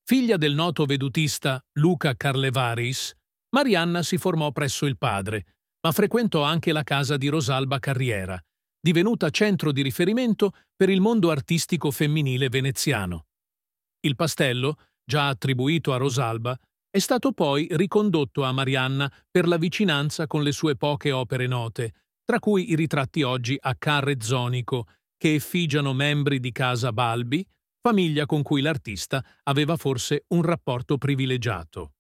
Figlia del noto vedutista Luca Carlevaris, Marianna si formò presso il padre, ma frequentò anche la casa di Rosalba Carriera, divenuta centro di riferimento per il mondo artistico femminile veneziano. Il pastello, già attribuito a Rosalba, è stato poi ricondotto a Marianna per la vicinanza con le sue poche opere note, tra cui i ritratti oggi a carre zonico, che effigiano membri di casa Balbi, famiglia con cui l'artista aveva forse un rapporto privilegiato.